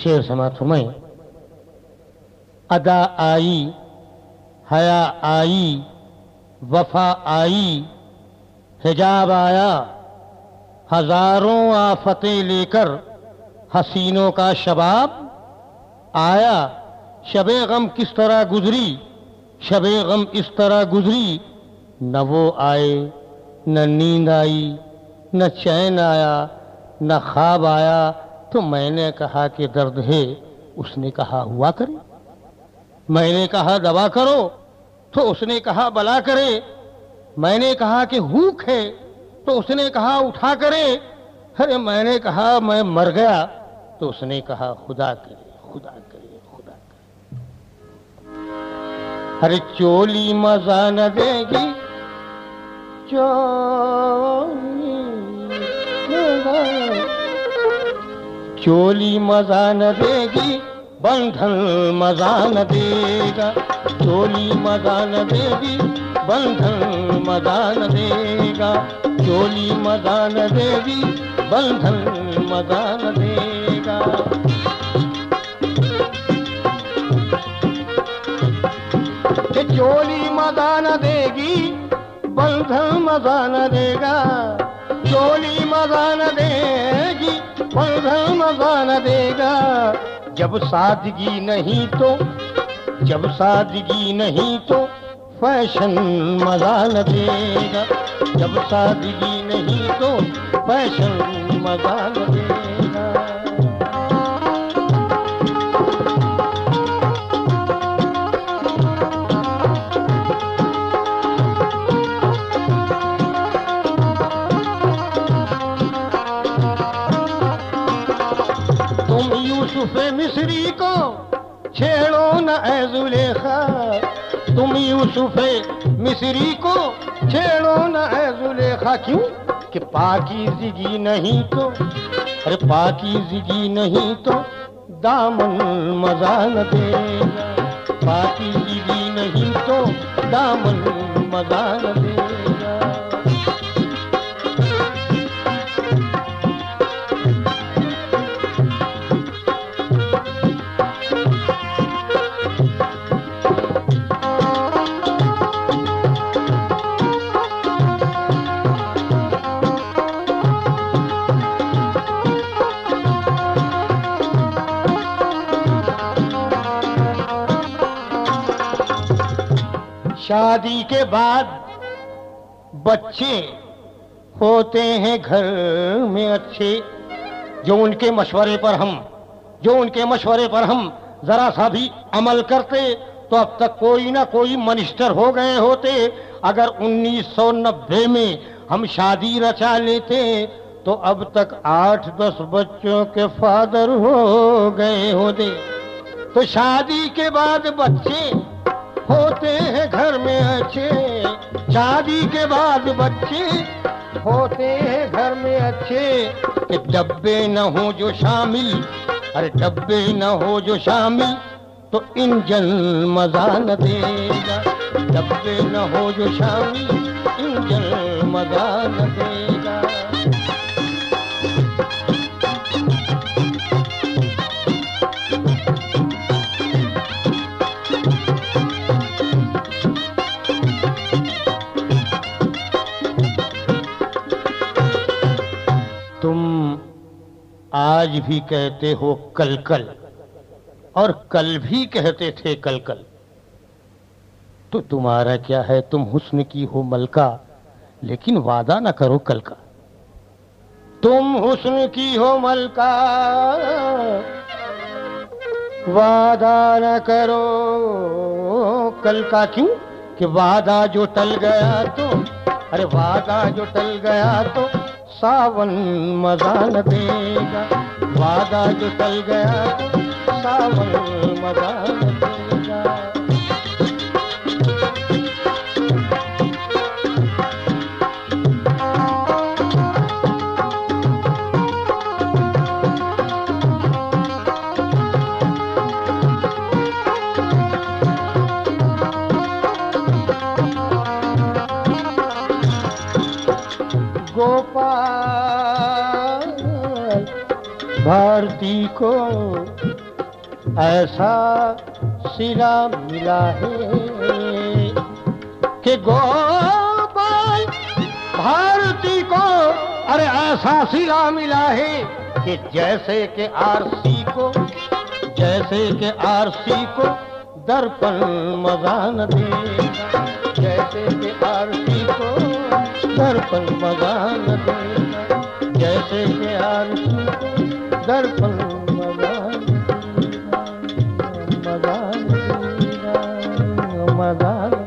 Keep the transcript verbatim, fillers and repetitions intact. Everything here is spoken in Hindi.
शेर समाप्त फरमाए। अदा आई, हया आई, वफा आई, हिजाब आया, हजारों आफतें लेकर हसीनों का शबाब आया। शबे गम किस तरह गुजरी, शबे गम इस तरह गुजरी, न वो आए न नींद आई, न चैन आया, न ख्वाब आया। तो मैंने कहा कि दर्द है, उसने कहा हुआ करे। मैंने कहा दवा करो, तो उसने कहा बला करे। मैंने कहा कि भूख है, तो उसने कहा उठा करे। अरे मैंने कहा मैं मर गया, तो उसने कहा खुदा करे, खुदा करे, खुदा करे। अरे चोली मजा न देगी, चोली चोली मजा न देगी, बंधन मजा न देगा। चोली मजा न देगी, बंधन मजा न देगा। चोली मजा न देगी, बंधन मजा न देगा। कि चोली मजा न देगी, बंधन मजा न देगा। चोली मजा न देगी, बंधन मजा न देगा। जब सादगी नहीं तो, जब सादगी नहीं तो फैशन मजा न देगा। जब सादगी नहीं तो फैशन मजा न देगा। तुम यूसुफ मिस्री को छेड़ो न ऐ जुलेखा। तुम यूसुफ मिस्री को छेड़ो न ऐ जुलेखा। क्यों कि पाकीज़गी नहीं तो, अरे पाकीज़गी नहीं तो दामन मजा न देगा। पाकीज़गी नहीं तो दामन मजा न देगा। शादी के बाद बच्चे होते हैं घर में अच्छे, जो उनके मशवरे पर हम जो उनके मशवरे पर हम जरा सा भी अमल करते तो अब तक कोई ना कोई मिनिस्टर हो गए होते। अगर उन्नीस सौ नब्बे में हम शादी रचा लेते तो अब तक आठ दस बच्चों के फादर हो गए होते। तो शादी के बाद बच्चे होते हैं घर में अच्छे। शादी के बाद बच्चे होते हैं घर में अच्छे। कि डब्बे न हो जो शामिल, अरे डब्बे न हो जो शामिल तो इंजन मजा न देगा। डब्बे न हो जो शामिल, इंजन मजा न देगा। आज भी कहते हो कल कल, और कल भी कहते थे कल कल। तो तुम्हारा क्या है, तुम हुस्न की हो मलका, लेकिन वादा ना करो कल का। तुम हुस्न की हो मलका, वादा न करो कल का। क्यों कि वादा जो टल गया तो, अरे वादा जो टल गया तो सावन मजा न देगा। वादा जो टल गया तो सावन मजा न देगा। गोपाल भारती को ऐसा सिला मिला है कि गोपाल भारती को, अरे ऐसा सिला मिला है कि जैसे के आरसी को, जैसे के आरसी को दर्पण मजा न देगा, जैसे के आरसी को दर्पण मजा न देगा, जैसे के आरसी को दर्पण मजा न देगा, मजा न देगा, मजा न